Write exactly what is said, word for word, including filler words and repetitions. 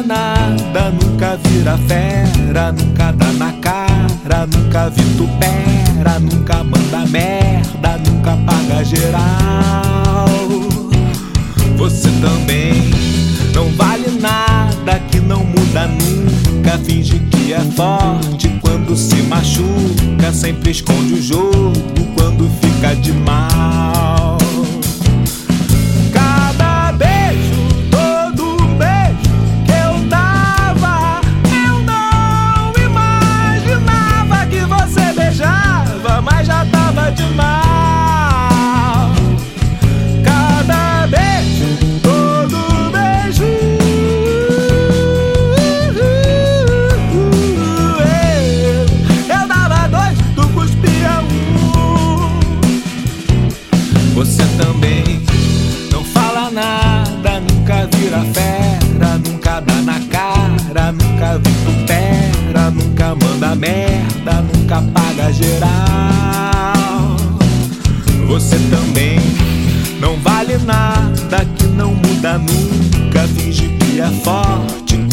nada, nunca vira fera, nunca dá na cara, nunca vitupera, nunca manda merda, nunca paga geral. Você também não vale nada, que não muda nunca, finge que é forte quando se machuca, sempre esconde o jogo quando fica de mal. Cada beijo, todo beijo que eu dava, eu não imaginava que você beijava, mas já tava de mal. Cada beijo, todo beijo, eu dava dois, tu cuspia um. Você também não fala nada, nunca vira fera, nunca dá na cara, nunca vitupera, nunca manda merda, nunca paga geral. Você também não vale nada, que não muda nunca, finge que é forte